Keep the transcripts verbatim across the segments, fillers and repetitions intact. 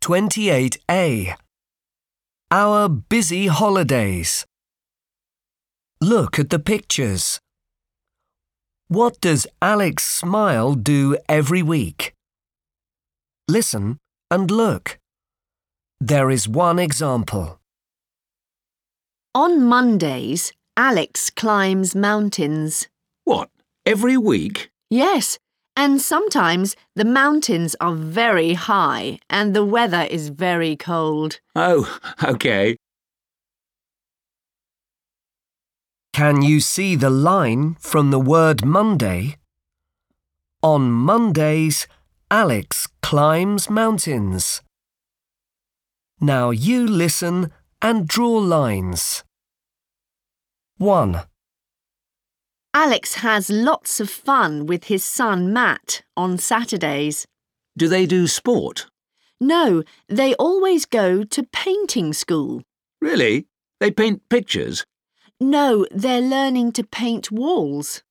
twenty-eight A. Our busy holidays. Look at the pictures. What does Alex Smile do every week? Listen and look. There is one example. On Mondays, Alex climbs mountains. What, every week? Yes, and sometimes the mountains are very high and the weather is very cold. Oh, okay. Can you see the line from the word Monday? On Mondays, Alex climbs mountains. Now you listen and draw lines. one. Alex has lots of fun with his son Matt on Saturdays. Do they do sport? No, they always go to painting school. Really? They paint pictures? No, they're learning to paint walls.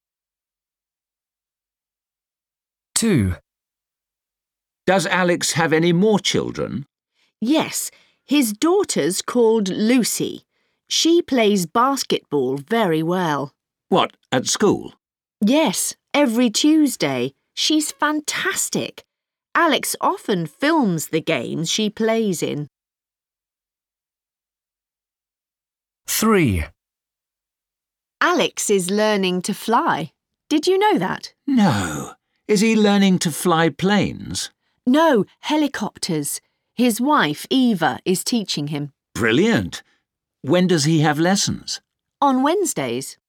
two. Does Alex have any more children? Yes, his daughter's called Lucy. She plays basketball very well. What, at school? Yes, every Tuesday. She's fantastic. Alex often films the games she plays in. three. Alex is learning to fly. Did you know that? No. Is he learning to fly planes? No, helicopters. His wife, Eva, is teaching him. Brilliant. When does he have lessons? On Wednesdays.